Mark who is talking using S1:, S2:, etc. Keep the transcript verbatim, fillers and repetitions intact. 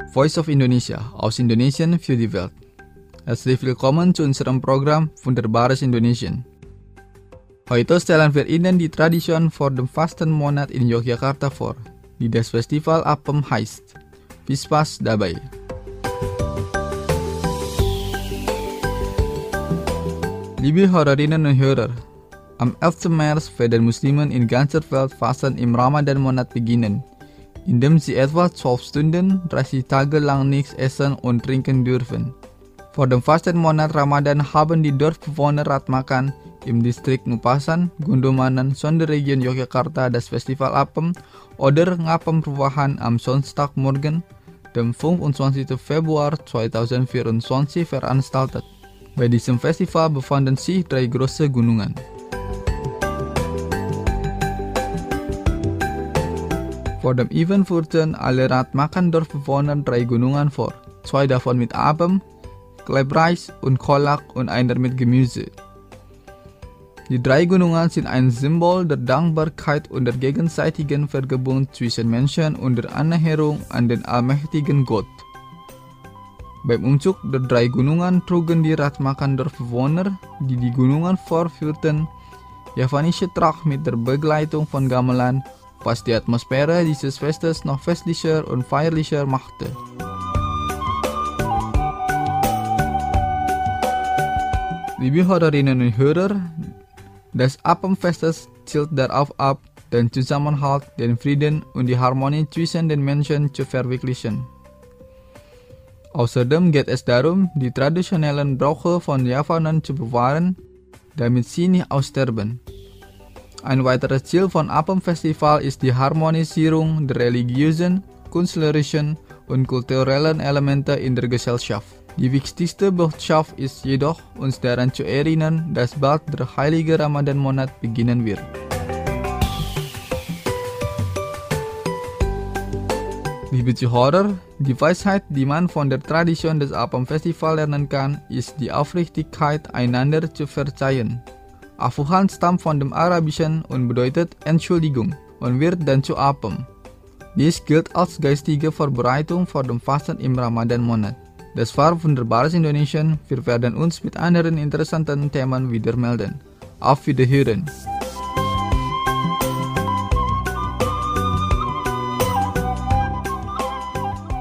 S1: Voice of Indonesia, aus Indonesien für die Welt. Herzlich willkommen zu unserem Programm Wunderbares Indonesien. Heute stellen wir Ihnen die Tradition vor dem Fastenmonat in Yogyakarta vor, die das Festival Apem heißt. Viel Spaß dabei! Liebe Hörerinnen und Hörer, am elften März werden Muslimen in ganzer Welt Fasten im Ramadan-Monat beginnen, indem sie etwa zwölf Stunden, dreißig Tage lang nichts essen und trinken dürfen. Vor dem Fastenmonat Ramadan haben die Dorfbewohner Ratmakan im Distrikt Nupasan, Gondomanan, Sonderregion Yogyakarta das Festival Apem oder Ngapem Ruwahan am Sonntagmorgen, dem fünfundzwanzigsten Februar zweitausendvierundzwanzig veranstaltet. Bei diesem Festival befanden sich drei große Gunungen. Vor dem Event führten alle Ratmakan-Dorfbewohner drei Gunungen vor, zwei davon mit Apem, Klebreis und Kolak und einer mit Gemüse. Die drei Gunungen sind ein Symbol der Dankbarkeit und der gegenseitigen Vergebung zwischen Menschen und der Annäherung an den allmächtigen Gott. Beim Umzug der drei Gunungen trugen die Ratmakan-Dorfbewohner, die die Gunungen vorführten, javanische Tracht mit der Begleitung von Gamelan, was die Atmosphäre dieses Festes noch festlicher und feierlicher machte. Liebe Hörerinnen und Hörer, das Apem-Festes zielt darauf ab, den Zusammenhalt, den Frieden und die Harmonie zwischen den Menschen zu verwirklichen. Außerdem geht es darum, die traditionellen Brauche von Javanern zu bewahren, damit sie nicht aussterben. Ein weiteres Ziel von Apem-Festival ist die Harmonisierung der religiösen, künstlerischen und kulturellen Elemente in der Gesellschaft. Die wichtigste Botschaft ist jedoch, uns daran zu erinnern, dass bald der heilige Ramadan-Monat beginnen wird. Liebe Zuhörer, die Weisheit, die man von der Tradition des Apem-Festival lernen kann, ist die Aufrichtigkeit, einander zu verzeihen. Afuhan stammt von dem Arabischen und bedeutet Entschuldigung und wird dann zu Apem. Dies gilt als geistige Vorbereitung vor dem Fasten im Ramadan-Monat. Das war Wunderbares Indonesien. Wir werden uns mit anderen interessanten Themen wieder melden. Auf Wiederhören!